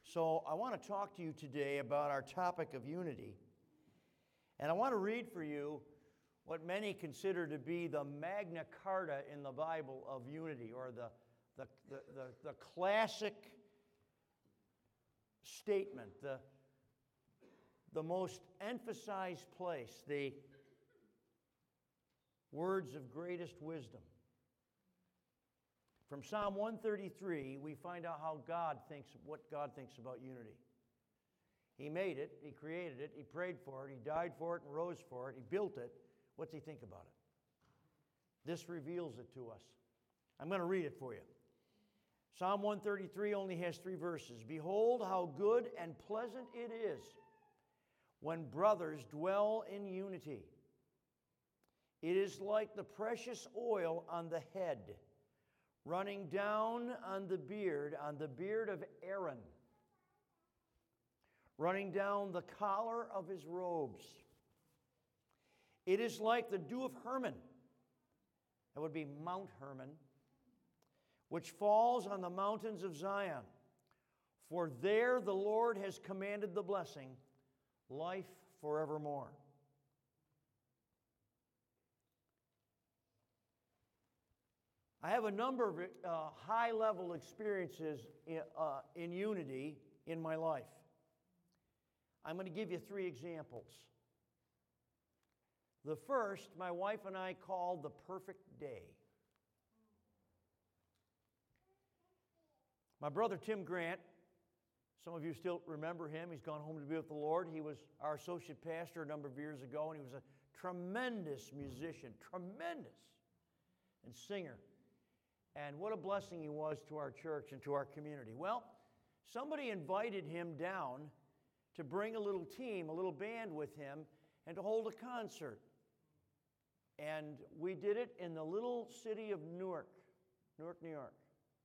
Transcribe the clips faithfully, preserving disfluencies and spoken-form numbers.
So I want to talk to you today about our topic of unity. And I want to read for you what many consider to be the Magna Carta in the Bible of unity, or the, the, the, the, the classic statement, the, the most emphasized place, the words of greatest wisdom. From Psalm one thirty-three, we find out how God thinks, what God thinks about unity. He made it, He created it, He prayed for it, He died for it and rose for it, He built it. What's He think about it? This reveals it to us. I'm going to read it for you. Psalm one thirty-three only has three verses. Behold, how good and pleasant it is when brothers dwell in unity. It is like the precious oil on the head, running down on the beard, on the beard of Aaron, running down the collar of his robes. It is like the dew of Hermon, that would be Mount Hermon, which falls on the mountains of Zion. For there the Lord has commanded the blessing, life forevermore. I have a number of uh, high-level experiences in, uh, in unity in my life. I'm going to give you three examples. The first, my wife and I called the perfect day. My brother Tim Grant, some of you still remember him. He's gone home to be with the Lord. He was our associate pastor a number of years ago, and he was a tremendous musician, tremendous, and singer. And what a blessing he was to our church and to our community. Well, somebody invited him down to bring a little team, a little band with him, and to hold a concert. And we did it in the little city of Newark, Newark, New York.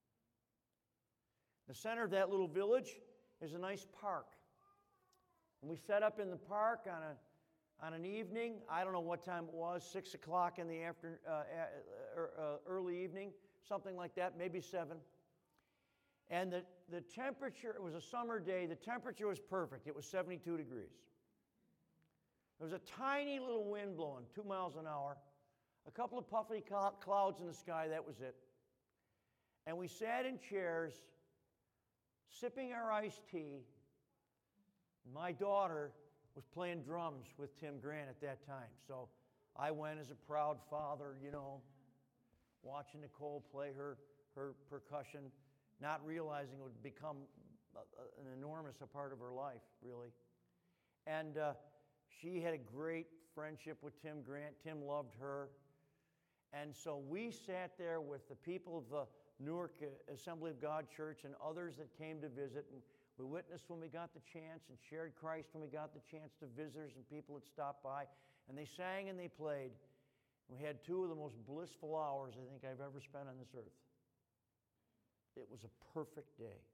The center of that little village is a nice park. And we set up in the park on a on an evening. I don't know what time it was, six o'clock in the after, uh, uh, early evening, something like that, maybe seven. And the, the temperature, it was a summer day, the temperature was perfect. It was seventy-two degrees. There was a tiny little wind blowing, two miles an hour, a couple of puffy clouds in the sky, that was it. And we sat in chairs, sipping our iced tea. My daughter was playing drums with Tim Grant at that time. So I went as a proud father, you know, watching Nicole play her, her percussion, not realizing it would become a, a, an enormous a part of her life, really. And uh, she had a great friendship with Tim Grant. Tim loved her. And so we sat there with the people of the Newark Assembly of God Church and others that came to visit, and we witnessed when we got the chance and shared Christ when we got the chance to visitors and people that stopped by. And they sang and they played. We had two of the most blissful hours I think I've ever spent on this earth. It was a perfect day.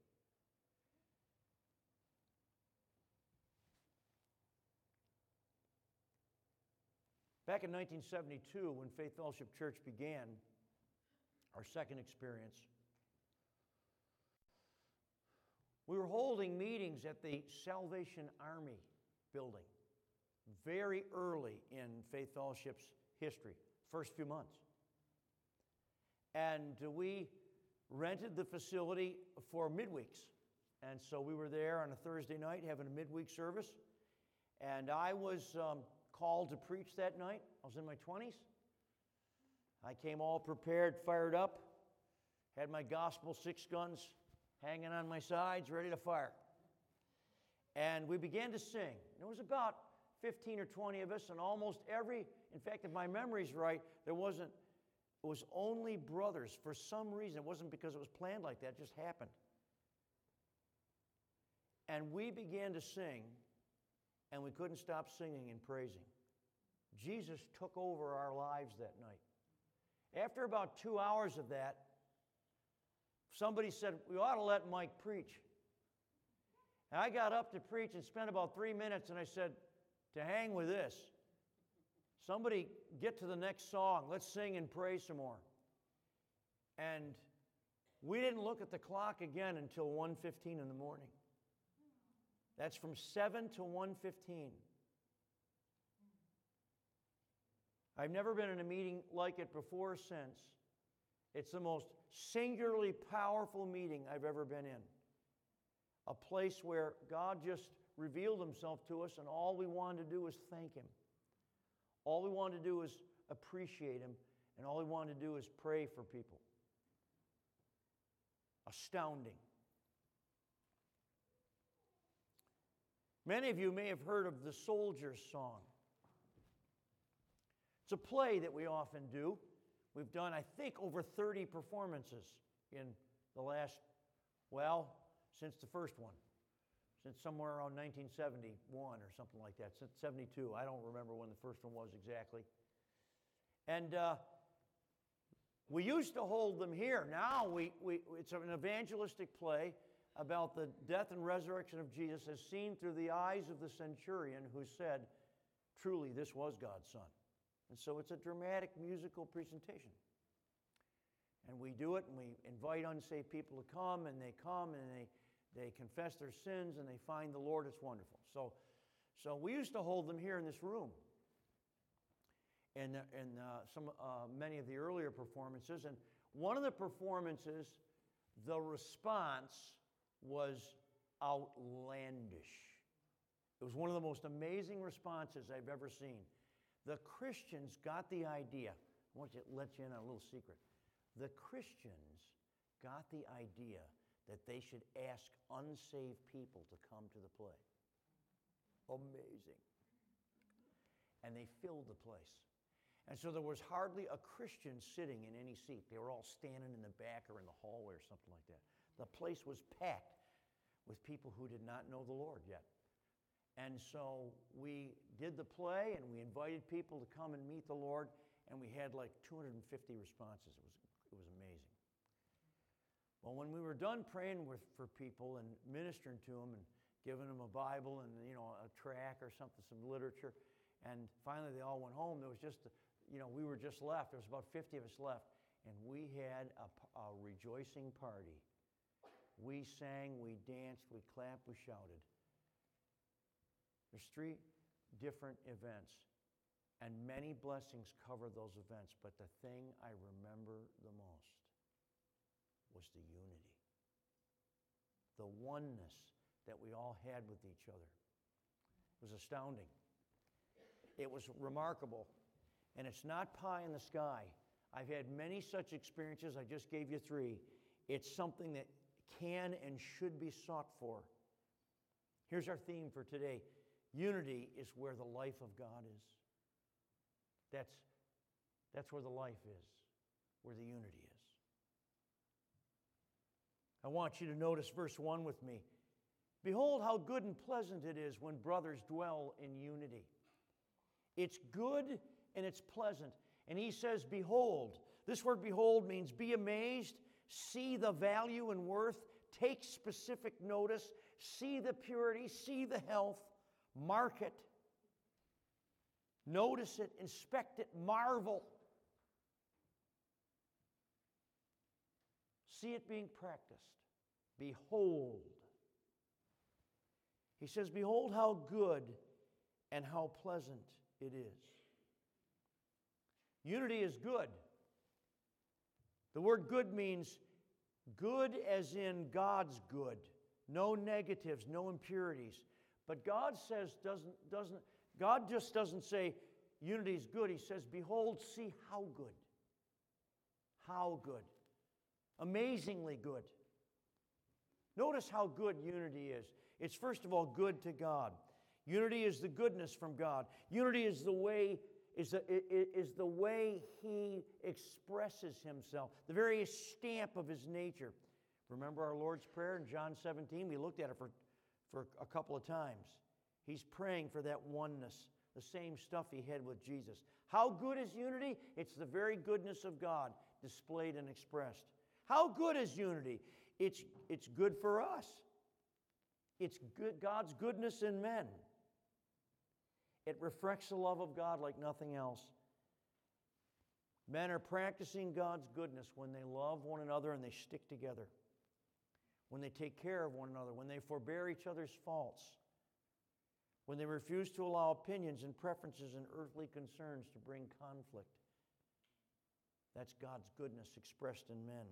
Back in nineteen seventy-two, when Faith Fellowship Church began, our second experience, we were holding meetings at the Salvation Army building very early in Faith Fellowship's history, first few months. And we rented the facility for midweeks. And so we were there on a Thursday night having a midweek service. And I was um, called to preach that night. I was in my twenties. I came all prepared, fired up, had my gospel six guns hanging on my sides, ready to fire. And we began to sing. There was about fifteen or twenty of us, and almost every, in fact, if my memory's right, there wasn't, it was only brothers. For some reason, it wasn't because it was planned like that, it just happened. And we began to sing, and we couldn't stop singing and praising. Jesus took over our lives that night. After about two hours of that, somebody said, we ought to let Mike preach. And I got up to preach and spent about three minutes, and I said, to hang with this. Somebody get to the next song. Let's sing and praise some more. And we didn't look at the clock again until one fifteen in the morning. That's from seven to one fifteen. I've never been in a meeting like it before or since. It's the most singularly powerful meeting I've ever been in. A place where God just revealed himself to us, and all we wanted to do was thank him. All we wanted to do was appreciate him, and all we wanted to do is pray for people. Astounding. Many of you may have heard of the Soldier's Song. It's a play that we often do. We've done, I think, over thirty performances in the last, well, since the first one. Since somewhere around nineteen seventy-one or something like that. Since seventy-two. I don't remember when the first one was exactly. And uh, we used to hold them here. Now we, we it's an evangelistic play about the death and resurrection of Jesus as seen through the eyes of the centurion who said, truly, this was God's Son. And so it's a dramatic musical presentation. And we do it, and we invite unsaved people to come, and they come, and they, they confess their sins, and they find the Lord. It's wonderful. So, so we used to hold them here in this room. And, and uh, some, uh, many of the earlier performances. And one of the performances, the response was outlandish. It was one of the most amazing responses I've ever seen. The Christians got the idea. I want to let you in on a little secret. The Christians got the idea that they should ask unsaved people to come to the play. Amazing. And they filled the place. And so there was hardly a Christian sitting in any seat. They were all standing in the back or in the hallway or something like that. The place was packed with people who did not know the Lord yet. And so we did the play, and we invited people to come and meet the Lord, and we had like two hundred fifty responses. It was, it was amazing. Well, when we were done praying with, for people and ministering to them and giving them a Bible and, you know, a tract or something, some literature, and finally they all went home, there was just, you know, we were just left. There was about fifty of us left, and we had a, a rejoicing party. We sang, we danced, we clapped, we shouted. There's three different events, and many blessings cover those events, but the thing I remember the most was the unity, the oneness that we all had with each other. It was astounding. It was remarkable, and it's not pie in the sky. I've had many such experiences. I just gave you three. It's something that can and should be sought for. Here's our theme for today. Unity is where the life of God is. That's, that's where the life is, where the unity is. I want you to notice verse one with me. Behold how good and pleasant it is when brothers dwell in unity. It's good and it's pleasant. And he says, behold. This word behold means be amazed, see the value and worth, take specific notice, see the purity, see the health, mark it, notice it, inspect it, marvel. See it being practiced. Behold. He says, behold how good and how pleasant it is. Unity is good. The word good means good as in God's good. No negatives, no impurities. But God says, doesn't, doesn't, God just doesn't say unity is good. He says, behold, see how good. How good. Amazingly good. Notice how good unity is. It's first of all good to God. Unity is the goodness from God. Unity is the way is the, is the way He expresses Himself, the very stamp of His nature. Remember our Lord's Prayer in John seventeen? We looked at it for, for a couple of times. He's praying for that oneness, the same stuff He had with Jesus. How good is unity? It's the very goodness of God displayed and expressed. How good is unity? It's, it's good for us. It's good, God's goodness in men. It reflects the love of God like nothing else. Men are practicing God's goodness when they love one another and they stick together. When they take care of one another. When they forbear each other's faults. when they refuse to allow opinions and preferences and earthly concerns to bring conflict. That's God's goodness expressed in men.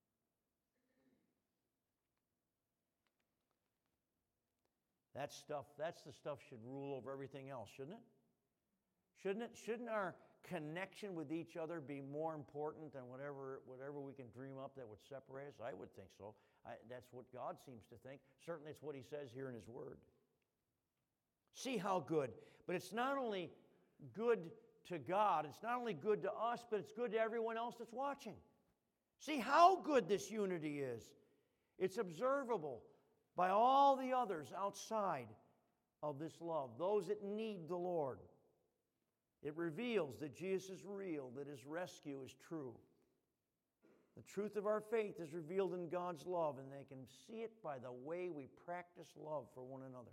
That stuff, that's the stuff should rule over everything else, shouldn't it? Shouldn't it? Shouldn't our connection with each other be more important than whatever, whatever we can dream up that would separate us? I would think so. I, that's what God seems to think. Certainly it's what He says here in His Word. See how good. But it's not only good to God, it's not only good to us, but it's good to everyone else that's watching. See how good this unity is. It's observable by all the others outside of this love, those that need the Lord. It reveals that Jesus is real, that His rescue is true. The truth of our faith is revealed in God's love, and they can see it by the way we practice love for one another.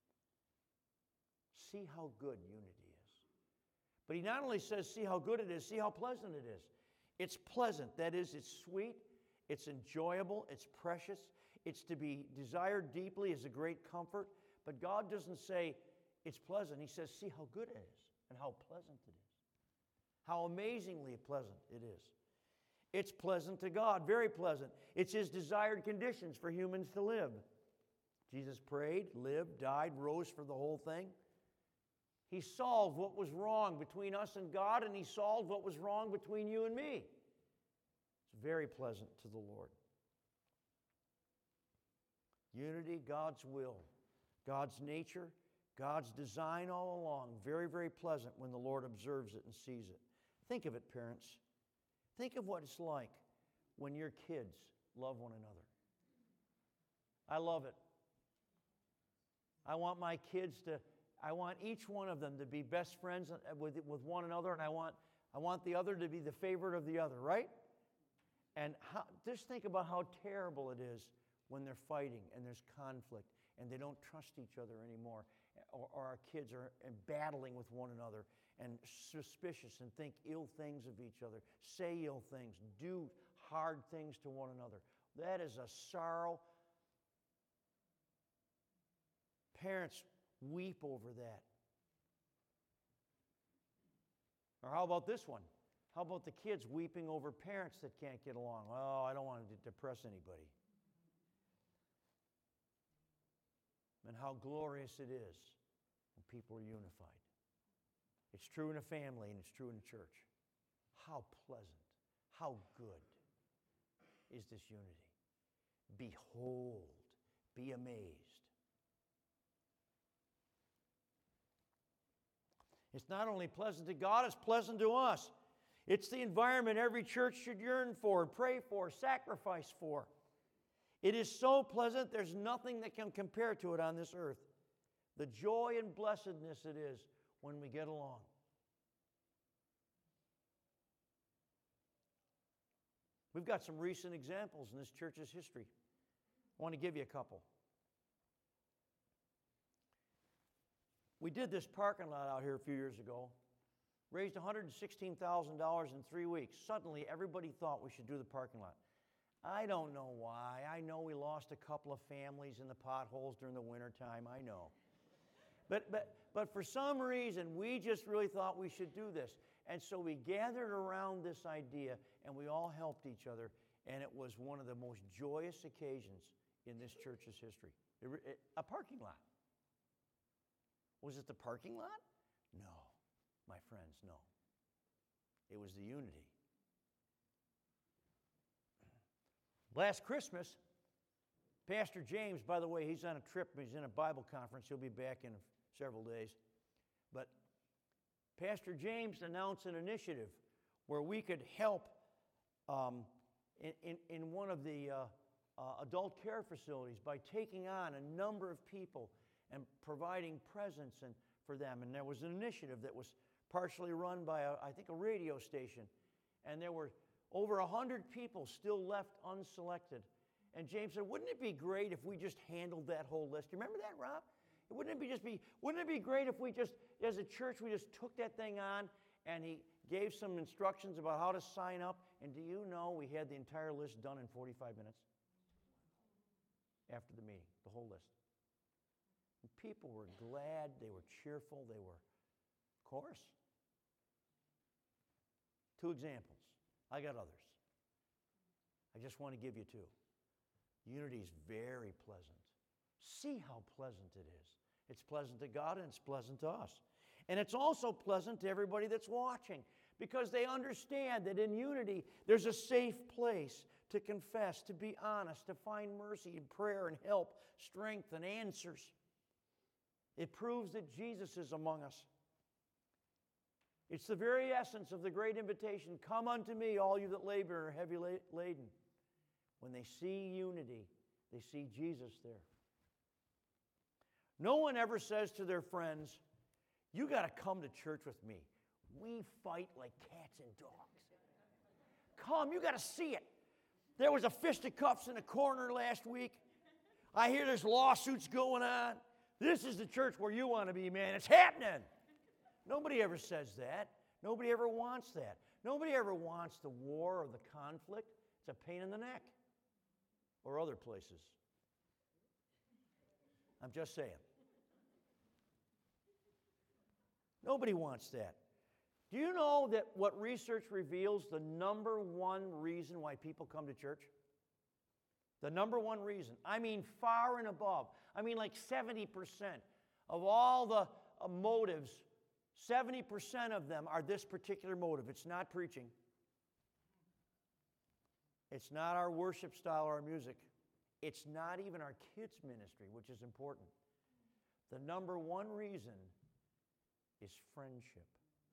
See how good unity is. But He not only says, see how good it is, see how pleasant it is. It's pleasant. That is, it's sweet, it's enjoyable, it's precious, it's to be desired deeply, as a great comfort. But God doesn't say it's pleasant. He says, see how good it is and how pleasant it is. How amazingly pleasant it is. It's pleasant to God, very pleasant. It's His desired conditions for humans to live. Jesus prayed, lived, died, rose for the whole thing. He solved what was wrong between us and God, and He solved what was wrong between you and me. It's very pleasant to the Lord. Unity, God's will, God's nature, God's design all along. Very, very pleasant when the Lord observes it and sees it. Think of it, parents. Think of what it's like when your kids love one another. I love it. I want my kids to, I want each one of them to be best friends with, with one another, and I want, I want the other to be the favorite of the other, right? And how, just think about how terrible it is when they're fighting and there's conflict and they don't trust each other anymore, or, or our kids are battling with one another and suspicious and think ill things of each other, say ill things, do hard things to one another. That is a sorrow. Parents weep over that. Or how about this one? How about the kids weeping over parents that can't get along? Oh, I don't want to depress anybody. And how glorious it is when people are unified. It's true in a family and it's true in a church. How pleasant, how good is this unity? Behold, be amazed. It's not only pleasant to God, it's pleasant to us. It's the environment every church should yearn for, pray for, sacrifice for. It is so pleasant, there's nothing that can compare to it on this earth. The joy and blessedness it is when we get along. We've got some recent examples in this church's history. I want to give you a couple. We did this parking lot out here a few years ago. Raised one hundred sixteen thousand dollars in three weeks. Suddenly, everybody thought we should do the parking lot. I don't know why. I know we lost a couple of families in the potholes during the wintertime. I know. But, but, but for some reason, we just really thought we should do this. And so we gathered around this idea, and we all helped each other. And it was one of the most joyous occasions in this church's history. It, it, a parking lot. Was it the parking lot? No, my friends, no. It was the unity. Last Christmas, Pastor James, by the way, he's on a trip. He's in a Bible conference. He'll be back in several days. But Pastor James announced an initiative where we could help um, in, in, in one of the uh, uh, adult care facilities by taking on a number of people and providing presents and, for them. And there was an initiative that was partially run by, a, I think, a radio station. And there were over one hundred people still left unselected. And James said, wouldn't it be great if we just handled that whole list? You remember that, Rob? Wouldn't it be just be, wouldn't it be great if we just, as a church, we just took that thing on, and he gave some instructions about how to sign up. And do you know we had the entire list done in forty-five minutes? After the meeting, the whole list. People were glad, they were cheerful, they were, of course. Two examples. I got others. I just want to give you two. Unity is very pleasant. See how pleasant it is. It's pleasant to God and it's pleasant to us. And it's also pleasant to everybody that's watching because they understand that in unity there's a safe place to confess, to be honest, to find mercy and prayer and help, strength and answers. It proves that Jesus is among us. It's the very essence of the great invitation, come unto me, all you that labor and are heavy laden. When they see unity, they see Jesus there. No one ever says to their friends, you got to come to church with me. We fight like cats and dogs. Come, you got to see it. There was a fisticuffs in a corner last week. I hear there's lawsuits going on. This is the church where you want to be, man. It's happening. Nobody ever says that. Nobody ever wants that. Nobody ever wants the war or the conflict. It's a pain in the neck. Or other places. I'm just saying. Nobody wants that. Do you know that what research reveals the number one reason why people come to church? The number one reason. I mean far and above. I mean like seventy percent of all the uh, motives, seventy percent of them are this particular motive. It's not preaching. It's not our worship style or our music. It's not even our kids' ministry, which is important. The number one reason is friendship.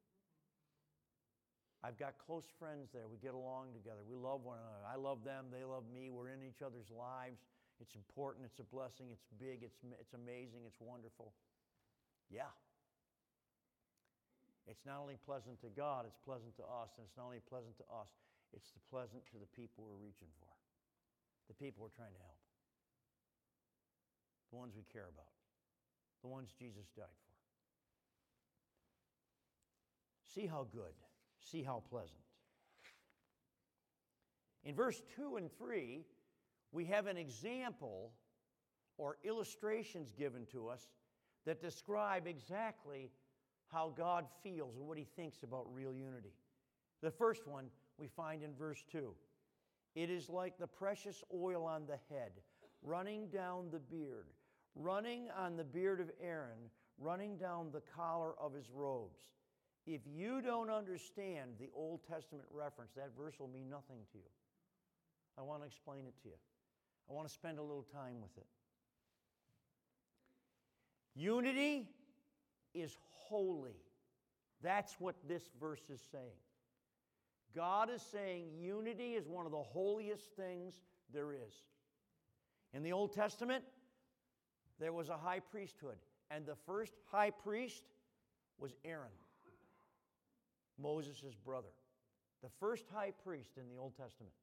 I've got close friends there. We get along together. We love one another. I love them. They love me. We're in each other's lives. It's important. It's a blessing. It's big. It's, it's amazing. It's wonderful. Yeah. It's not only pleasant to God, it's pleasant to us. And it's not only pleasant to us, it's the pleasant to the people we're reaching for. The people we're trying to help. The ones we care about. The ones Jesus died for. See how good. See how pleasant. In verse two and three, we have an example or illustrations given to us that describe exactly how God feels and what he thinks about real unity. The first one we find in verse two. It is like the precious oil on the head, running down the beard, running on the beard of Aaron, running down the collar of his robes. If you don't understand the Old Testament reference, that verse will mean nothing to you. I want to explain it to you. I want to spend a little time with it. Unity is holy. That's what this verse is saying. God is saying unity is one of the holiest things there is. In the Old Testament, there was a high priesthood, and the first high priest was Aaron, Moses' brother. The first high priest in the Old Testament.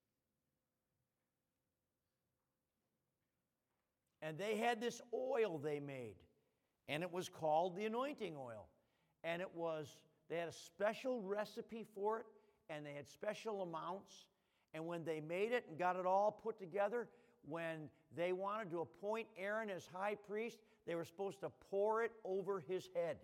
And they had this oil they made, and it was called the anointing oil. And it was, they had a special recipe for it, and they had special amounts. And when they made it and got it all put together, when they wanted to appoint Aaron as high priest, they were supposed to pour it over his head.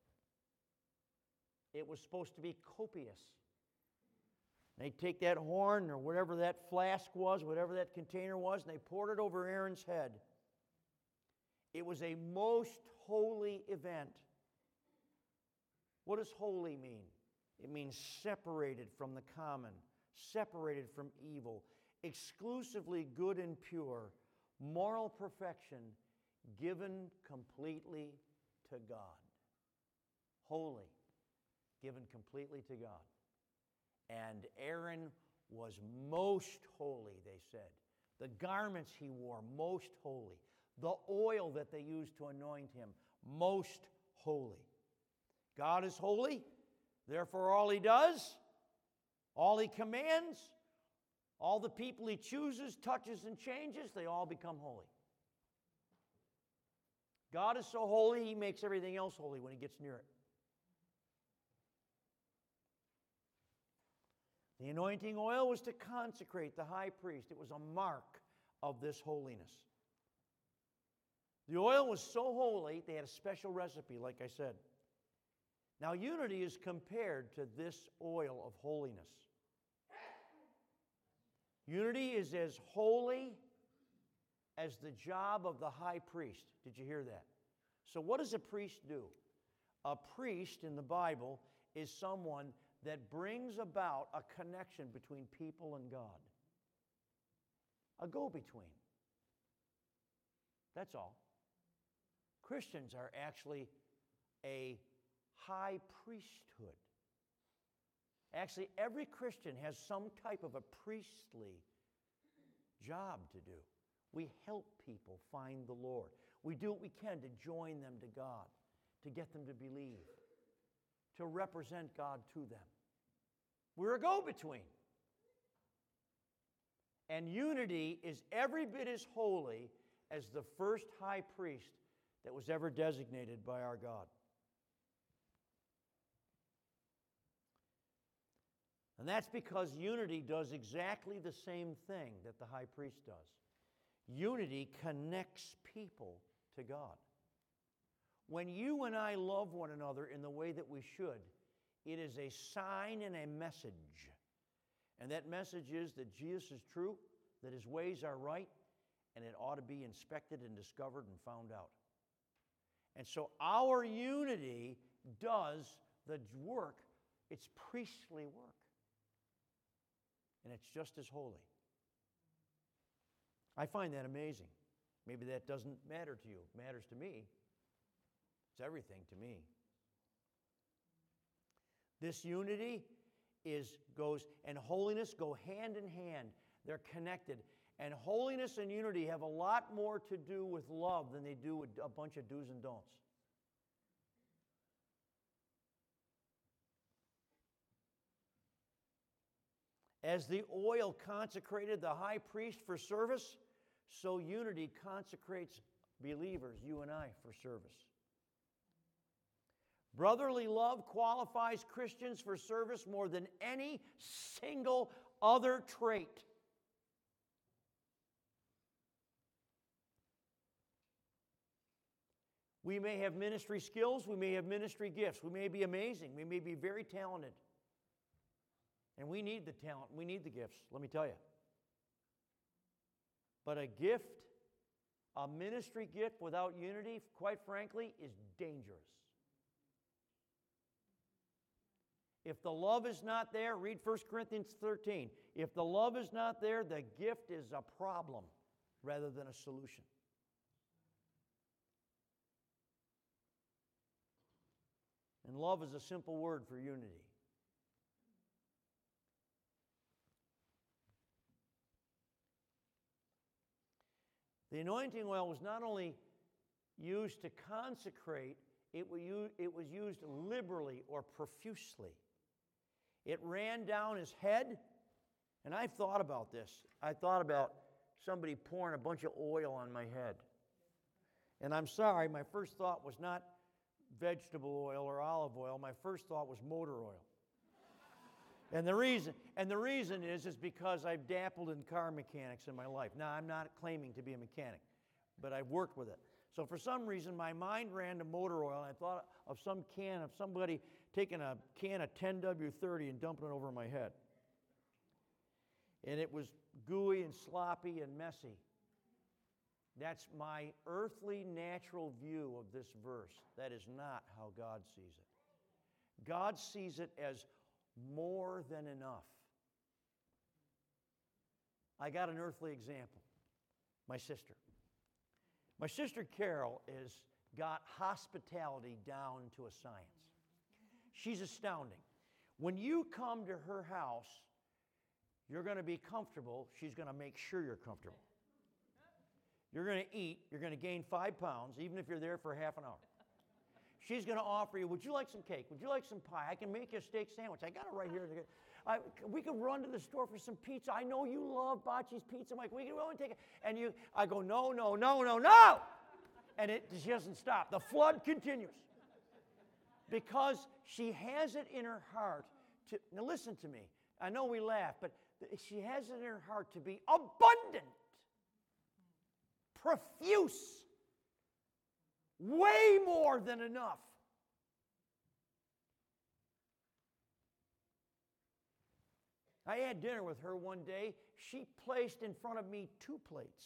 It was supposed to be copious. They'd take that horn or whatever that flask was, whatever that container was, and they poured it over Aaron's head. It was a most holy event. What does holy mean? It means separated from the common, separated from evil, exclusively good and pure, moral perfection, given completely to God. Holy, given completely to God. And Aaron was most holy, they said. The garments he wore, most holy. The oil that they used to anoint him, most holy. God is holy, therefore all he does, all he commands, all the people he chooses, touches, and changes, they all become holy. God is so holy, he makes everything else holy when he gets near it. The anointing oil was to consecrate the high priest. It was a mark of this holiness. The oil was so holy, they had a special recipe, like I said. Now, unity is compared to this oil of holiness. Unity is as holy as the job of the high priest. Did you hear that? So what does a priest do? A priest in the Bible is someone that brings about a connection between people and God. A go-between. That's all. Christians are actually a high priesthood. Actually, every Christian has some type of a priestly job to do. We help people find the Lord. We do what we can to join them to God, to get them to believe, to represent God to them. We're a go-between. And unity is every bit as holy as the first high priest that was ever designated by our God. And that's because unity does exactly the same thing that the high priest does. Unity connects people to God. When you and I love one another in the way that we should, it is a sign and a message. And that message is that Jesus is true, that His ways are right, and it ought to be inspected and discovered and found out. And so our unity does the work, it's priestly work. And it's just as holy. I find that amazing. Maybe that doesn't matter to you. It matters to me. It's everything to me. This unity is goes and holiness go hand in hand. They're connected. And holiness and unity have a lot more to do with love than they do with a bunch of do's and don'ts. As the oil consecrated the high priest for service, so unity consecrates believers, you and I, for service. Brotherly love qualifies Christians for service more than any single other trait. We may have ministry skills, we may have ministry gifts, we may be amazing, we may be very talented. And we need the talent, we need the gifts, let me tell you. But a gift, a ministry gift without unity, quite frankly, is dangerous. If the love is not there, read First Corinthians thirteen. If the love is not there, the gift is a problem rather than a solution. And love is a simple word for unity. The anointing oil was not only used to consecrate, it was used liberally or profusely. It ran down his head, and I've thought about this. I thought about somebody pouring a bunch of oil on my head. And I'm sorry, my first thought was not vegetable oil or olive oil. My first thought was motor oil. And the reason, and the reason is, is because I've dabbled in car mechanics in my life. Now, I'm not claiming to be a mechanic, but I've worked with it. So for some reason, my mind ran to motor oil, and I thought of some can of somebody taking a can of ten W thirty and dumping it over my head. And it was gooey and sloppy and messy. That's my earthly, natural view of this verse. That is not how God sees it. God sees it as more than enough. I got an earthly example. My sister. My sister Carol has got hospitality down to a science. She's astounding. When you come to her house, you're going to be comfortable. She's going to make sure you're comfortable. You're going to eat. You're going to gain five pounds, even if you're there for half an hour. She's going to offer you, would you like some cake? Would you like some pie? I can make you a steak sandwich. I got it right here. I, we can run to the store for some pizza. I know you love Bocce's pizza. I'm like, we can go and take it. And you, I go, no, no, no, no, no. And it she doesn't stop. The flood continues. Because she has it in her heart to, now listen to me. I know we laugh, but she has it in her heart to be abundant, profuse Way more than enough. I had dinner with her one day. She placed in front of me two plates.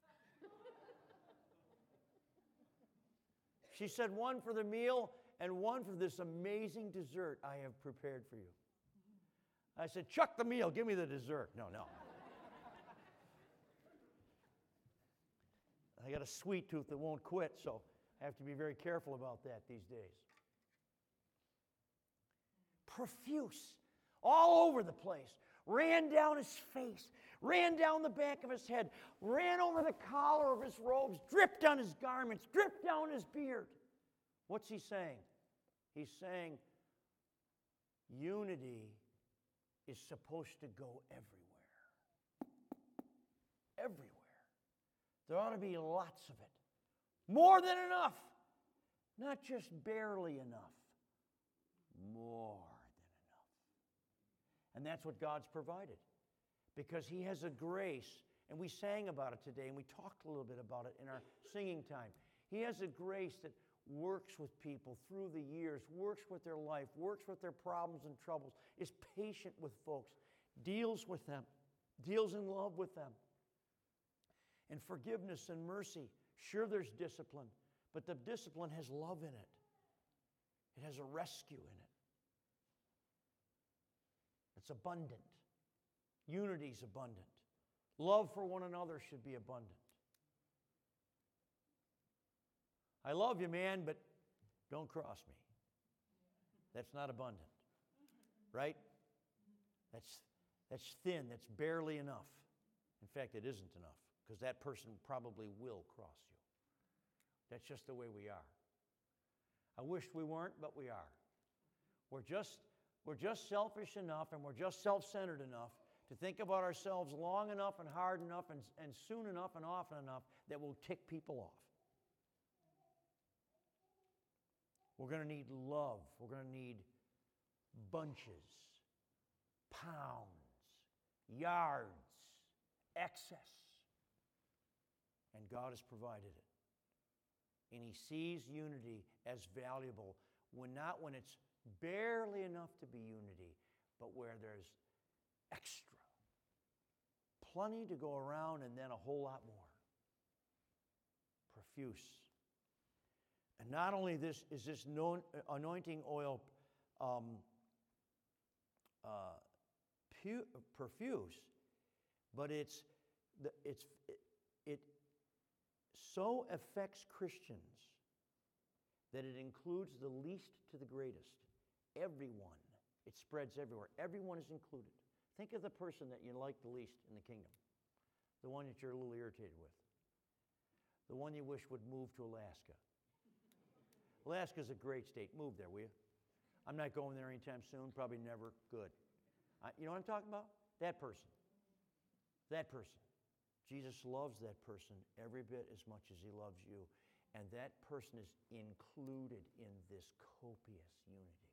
She said, one for the meal and one for this amazing dessert I have prepared for you. I said, chuck the meal, give me the dessert. No, no. I got a sweet tooth that won't quit, so I have to be very careful about that these days. Profuse, all over the place. Ran down his face, ran down the back of his head, ran over the collar of his robes, dripped on his garments, dripped down his beard. What's he saying? He's saying unity is supposed to go everywhere. Everywhere. There ought to be lots of it. More than enough. Not just barely enough. More than enough. And that's what God's provided. Because He has a grace, and we sang about it today, and we talked a little bit about it in our singing time. He has a grace that works with people through the years, works with their life, works with their problems and troubles, is patient with folks, deals with them, deals in love with them. And forgiveness and mercy, sure there's discipline, but the discipline has love in it. It has a rescue in it. It's abundant. Unity's abundant. Love for one another should be abundant. I love you, man, but don't cross me. That's not abundant, right? That's, that's thin. That's barely enough. In fact, it isn't enough, because that person probably will cross you. That's just the way we are. I wish we weren't, but we are. We're just, we're just selfish enough, and we're just self-centered enough to think about ourselves long enough and hard enough and, and soon enough and often enough that we'll tick people off. We're going to need love. We're going to need bunches, pounds, yards, excess. And God has provided it. And He sees unity as valuable, when not when it's barely enough to be unity, but where there's extra. Plenty to go around, and then a whole lot more. Profuse. And not only this is this known, uh, anointing oil um, uh, pu- profuse, but it's the, it's it, it so affects Christians that it includes the least to the greatest. Everyone. It spreads everywhere. Everyone is included. Think of the person that you like the least in the kingdom. The one that you're a little irritated with. The one you wish would move to Alaska. Alaska's a great state. Move there, will you? I'm not going there anytime soon. Probably never. Good. I, you know what I'm talking about? That person. That person. Jesus loves that person every bit as much as He loves you. And that person is included in this copious unity.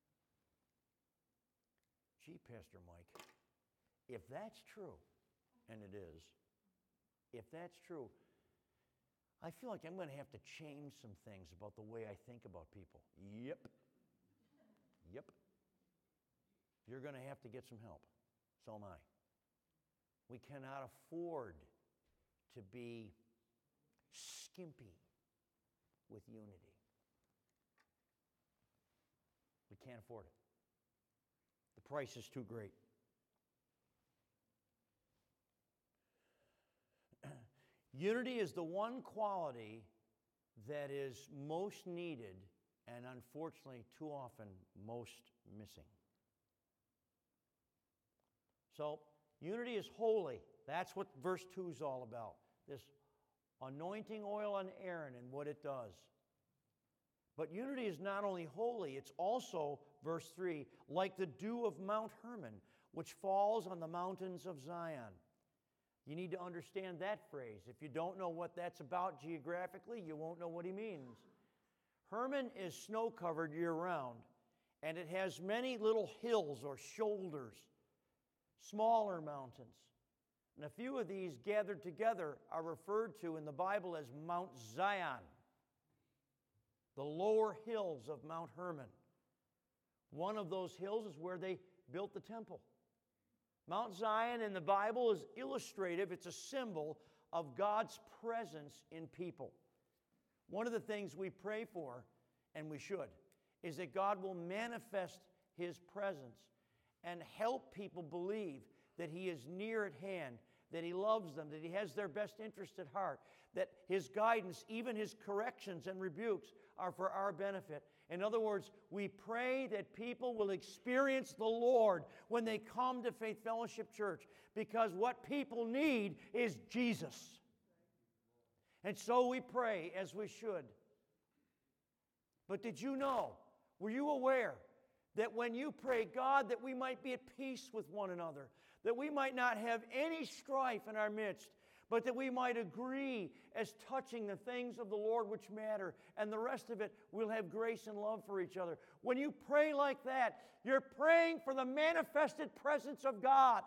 Gee, Pastor Mike, if that's true, and it is, if that's true, I feel like I'm going to have to change some things about the way I think about people. Yep. Yep. You're going to have to get some help. So am I. We cannot afford to be skimpy with unity. We can't afford it. The price is too great. Unity is the one quality that is most needed and unfortunately too often most missing. So, unity is holy. That's what verse two is all about. This anointing oil on Aaron and what it does. But unity is not only holy, it's also, verse three, like the dew of Mount Hermon, which falls on the mountains of Zion. You need to understand that phrase. If you don't know what that's about geographically, you won't know what he means. Hermon is snow-covered year-round, and it has many little hills or shoulders, smaller mountains. And a few of these gathered together are referred to in the Bible as Mount Zion. the lower hills of Mount Hermon. One of those hills is where they built the temple. Mount Zion in the Bible is illustrative. It's a symbol of God's presence in people. One of the things we pray for, and we should, is that God will manifest His presence and help people believe that He is near at hand, that He loves them, that He has their best interest at heart, that His guidance, even His corrections and rebukes, are for our benefit. In other words, we pray that people will experience the Lord when they come to Faith Fellowship Church, because what people need is Jesus. And so we pray as we should. But did you know, were you aware that when you pray, God, that we might be at peace with one another, that we might not have any strife in our midst, but that we might agree as touching the things of the Lord which matter, and the rest of it we'll have grace and love for each other. When you pray like that, you're praying for the manifested presence of God.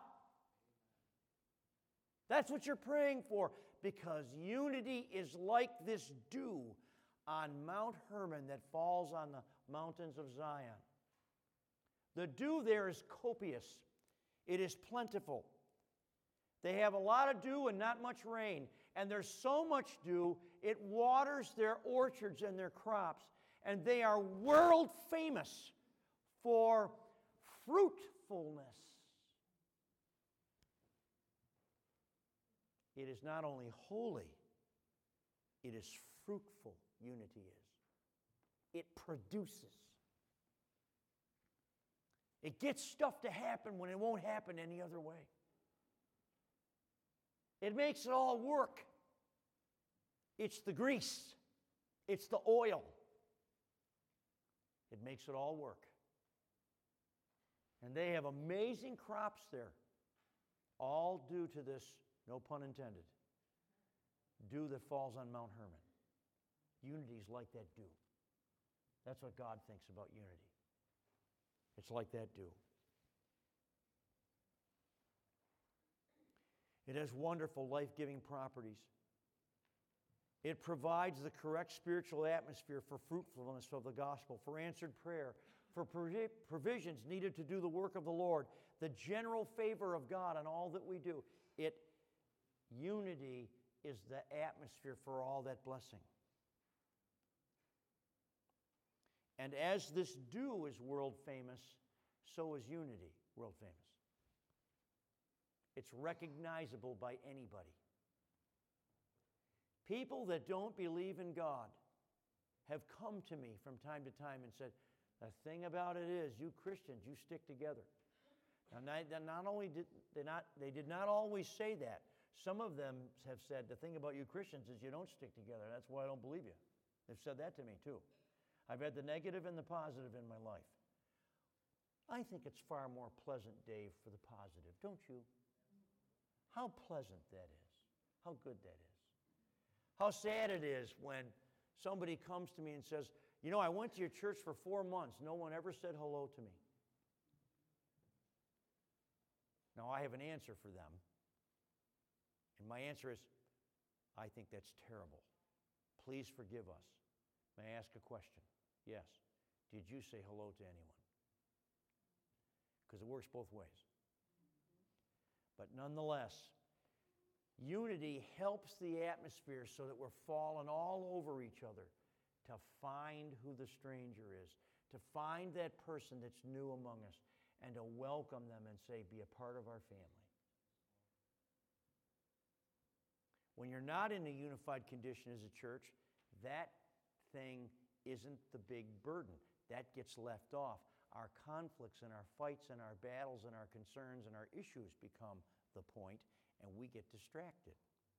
That's what you're praying for, because unity is like this dew on Mount Hermon that falls on the mountains of Zion. The dew there is copious. It is plentiful. They have a lot of dew and not much rain. And there's so much dew, it waters their orchards and their crops. And they are world famous for fruitfulness. It is not only holy, it is fruitful. Unity is. It produces. It gets stuff to happen when it won't happen any other way. It makes it all work. It's the grease. It's the oil. It makes it all work. And they have amazing crops there, all due to this, no pun intended, dew that falls on Mount Hermon. Unity is like that dew. That's what God thinks about unity. It's like that dew. It has wonderful life-giving properties. It provides the correct spiritual atmosphere for fruitfulness of the gospel, for answered prayer, for provi- provisions needed to do the work of the Lord, the general favor of God on all that we do. It, unity is the atmosphere for all that blessing. And as this dew is world famous, so is unity world famous. It's recognizable by anybody. People that don't believe in God have come to me from time to time and said, the thing about it is, you Christians, you stick together. Now, not, not only did they not, they did not always say that. Some of them have said, the thing about you Christians is you don't stick together. That's why I don't believe you. They've said that to me too. I've had the negative and the positive in my life. I think it's far more pleasant, Dave, for the positive, don't you? How pleasant that is. How good that is. How sad it is when somebody comes to me and says, you know, I went to your church for four months. No one ever said hello to me. Now, I have an answer for them. And my answer is, I think that's terrible. Please forgive us. May I ask a question? Yes. Did you say hello to anyone? Because it works both ways. But nonetheless, unity helps the atmosphere so that we're falling all over each other to find who the stranger is, to find that person that's new among us, and to welcome them and say, be a part of our family. When you're not in a unified condition as a church, that thing isn't the big burden. That gets left off. Our conflicts and our fights and our battles and our concerns and our issues become the point, and we get distracted.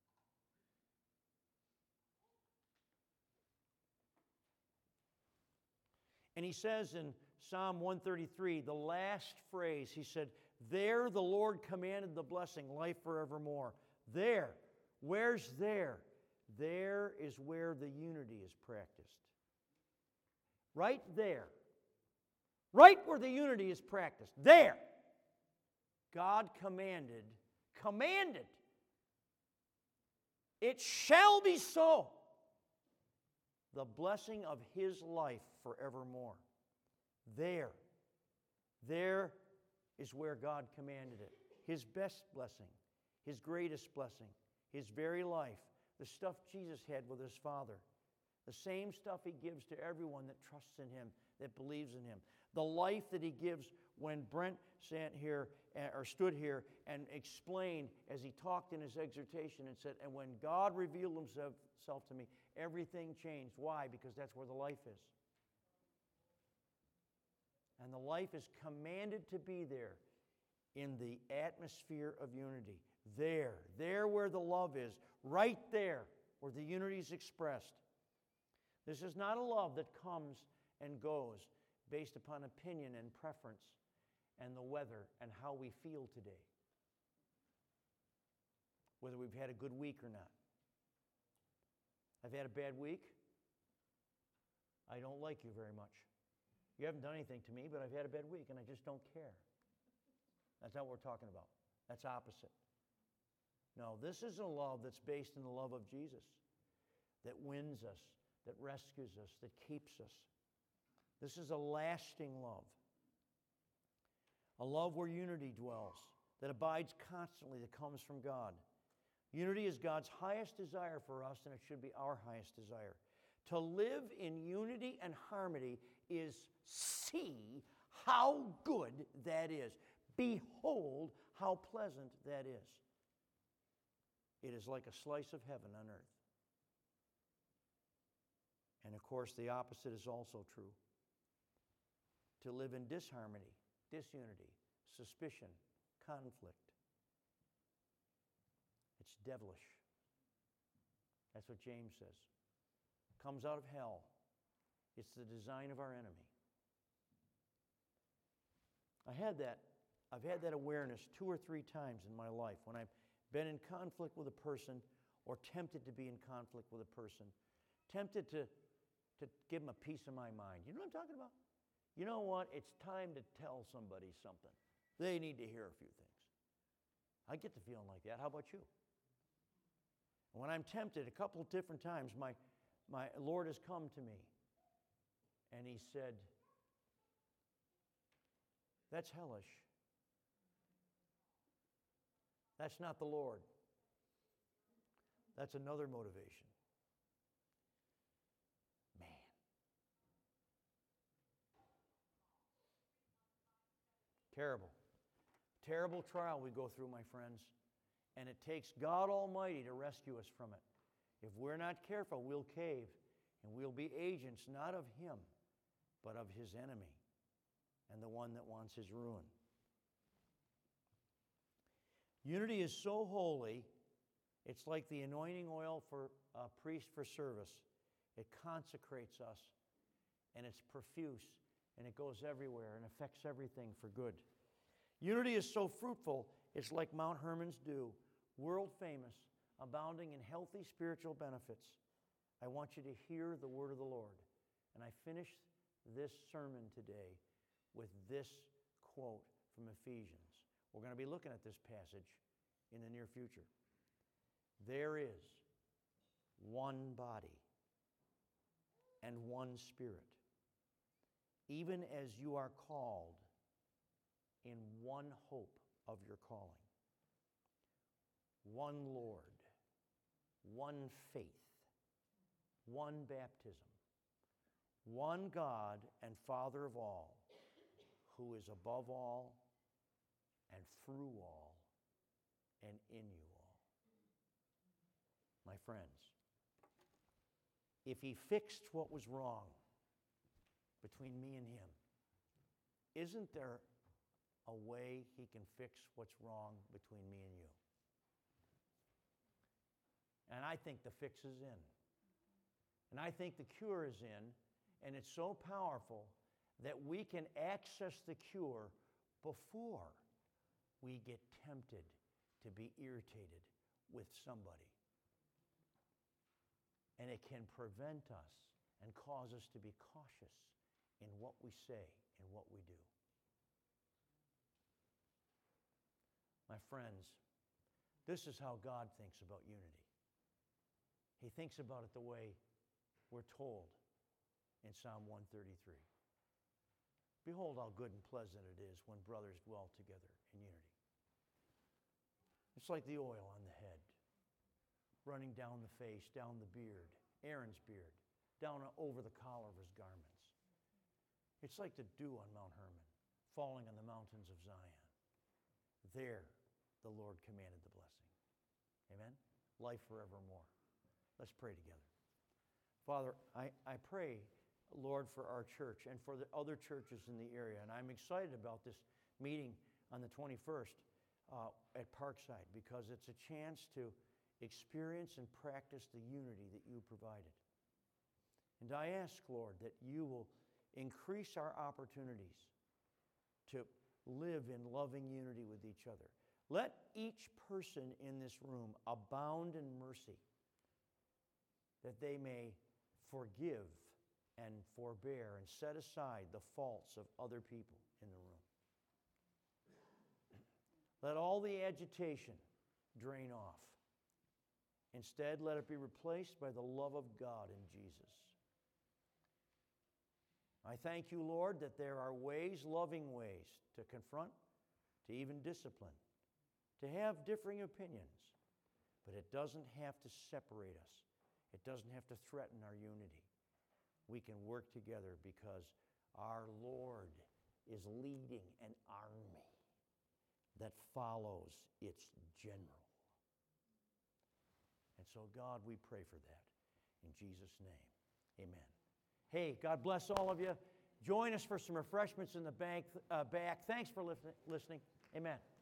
And he says in Psalm one thirty-three, the last phrase, he said, there the Lord commanded the blessing, life forevermore. There. Where's there? There is where the unity is practiced. Right there. Right where the unity is practiced. There. God commanded, commanded. It shall be so. the blessing of His life forevermore. There, there is where God commanded it. His best blessing, His greatest blessing, His very life, the stuff Jesus had with His Father, the same stuff He gives to everyone that trusts in Him, that believes in Him. The life that He gives when Brent sat here or stood here and explained as he talked in his exhortation and said, and when God revealed Himself to me, everything changed. Why? Because that's where the life is. And the life is commanded to be there in the atmosphere of unity. There, there where the love is, right there where the unity is expressed. This is not a love that comes and goes based upon opinion and preference and the weather and how we feel today, whether we've had a good week or not. I've had a bad week. I don't like you very much. You haven't done anything to me, but I've had a bad week, and I just don't care. That's not what we're talking about. That's opposite. No, this is a love that's based in the love of Jesus, that wins us, that rescues us, that keeps us. This is a lasting love. A love where unity dwells, that abides constantly, that comes from God. Unity is God's highest desire for us, and it should be our highest desire. To live in unity and harmony is see how good that is. Behold how pleasant that is. It is like a slice of heaven on earth. And of course, the opposite is also true. To live in disharmony, disunity, suspicion, conflict. It's devilish. That's what James says. Comes out of hell. It's the design of our enemy. I had that, I've had that awareness two or three times in my life when I've been in conflict with a person or tempted to be in conflict with a person, tempted to, to give them a piece of my mind. You know what I'm talking about? You know what? It's time to tell somebody something. They need to hear a few things. I get the feeling like that. How about you? When I'm tempted, a couple of different times, my, my Lord has come to me and He said, that's hellish. That's not the Lord. That's another motivation. Man. Terrible. Terrible trial we go through, my friends. And it takes God Almighty to rescue us from it. If we're not careful, we'll cave, and we'll be agents not of Him, but of His enemy, and the one that wants His ruin. Unity is so holy, it's like the anointing oil for a priest for service. It consecrates us, and it's profuse, and it goes everywhere and affects everything for good. Unity is so fruitful, it's like Mount Hermon's dew, world famous, abounding in healthy spiritual benefits. I want you to hear the word of the Lord. And I finish this sermon today with this quote from Ephesians. We're going to be looking at this passage in the near future. There is one body and one Spirit, even as you are called in one hope of your calling. One Lord, one faith, one baptism, one God and Father of all, who is above all and through all and in you all. My friends, if He fixed what was wrong between me and Him, isn't there a way He can fix what's wrong between me and you? And I think the fix is in. And I think the cure is in, and it's so powerful that we can access the cure before we get tempted to be irritated with somebody. And it can prevent us and cause us to be cautious in what we say and what we do. My friends, this is how God thinks about unity. He thinks about it the way we're told in Psalm one thirty-three. Behold how good and pleasant it is when brothers dwell together in unity. It's like the oil on the head, running down the face, down the beard, Aaron's beard, down over the collar of his garments. It's like the dew on Mount Hermon, falling on the mountains of Zion. There, the Lord commanded the blessing. Amen? Life forevermore. Let's pray together. Father, I, I pray, Lord, for our church and for the other churches in the area. And I'm excited about this meeting on the twenty-first uh, at Parkside because it's a chance to experience and practice the unity that you provided. And I ask, Lord, that you will increase our opportunities to live in loving unity with each other. Let each person in this room abound in mercy, that they may forgive and forbear and set aside the faults of other people in the room. Let all the agitation drain off. Instead, let it be replaced by the love of God in Jesus. I thank you, Lord, that there are ways, loving ways, to confront, to even discipline, to have differing opinions. But it doesn't have to separate us. It doesn't have to threaten our unity. We can work together because our Lord is leading an army that follows its general. And so, God, we pray for that. In Jesus' name, amen. Hey, God bless all of you. Join us for some refreshments in the bank, uh, back. Thanks for listening. Amen.